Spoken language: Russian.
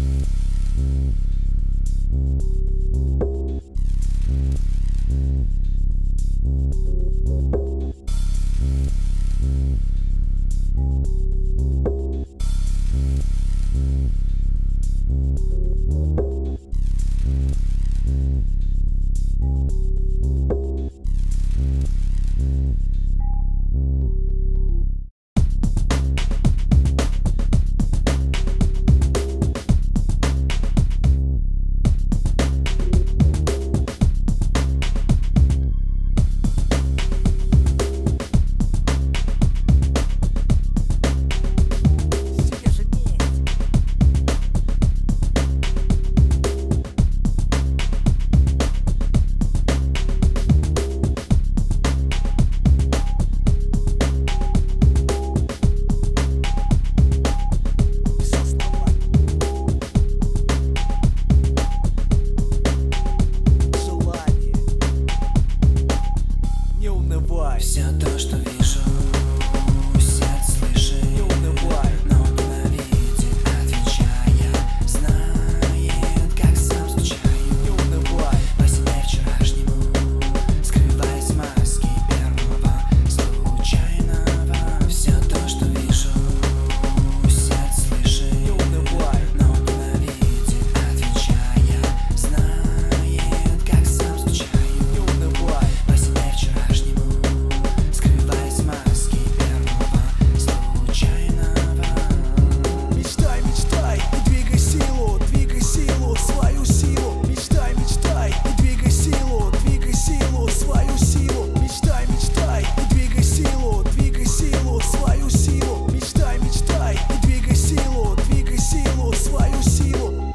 Все то, что вижу, сердце слышит, но ненавидит, отвечая, знает, как сам скучаю по себе вчерашнему, скрываясь в маске первого случайного. Все то, что вижу, сердце слышит, но ненавидит, отвечая, знает, как сам скучаю по себе вчерашнему, скрываясь в маске первого случайного. Мечтай, мечтай и двигай силу, свою силу. Мечтай, мечтай и двигай силу, свою силу. Мечтай, мечтай и двигай силу, свою силу. Мечтай, мечтай и двигай силу, свою силу.